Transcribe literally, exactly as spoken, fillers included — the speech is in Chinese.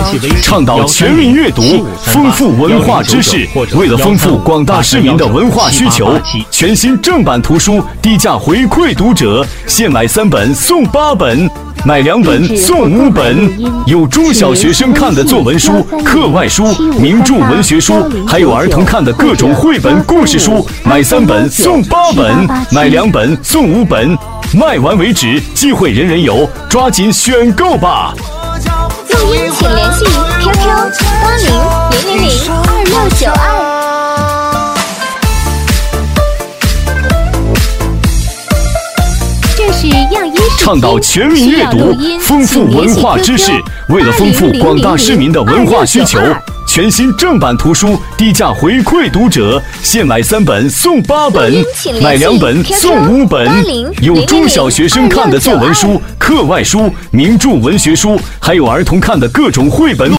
倡导全民阅读，丰富文化知识。为了丰富广大市民的文化需求，全新正版图书低价回馈读者，现买三本送八本。买两本送五本，有中小学生看的作文书、课外书、名著文学书，还有儿童看的各种绘本故事书。买三本送八本，买两本送五本，卖完为止，机会人人有，抓紧选购吧！ 录音请联系 Q Q 八零零零零二六九二。 倡导全民阅读，丰富文化知识。为了丰富广大市民的文化需求，全新正版图书低价回馈读者，现买三本送八本，买两本送五本。有中小学生看的作文书、课外书、名著文学书，还有儿童看的各种绘本。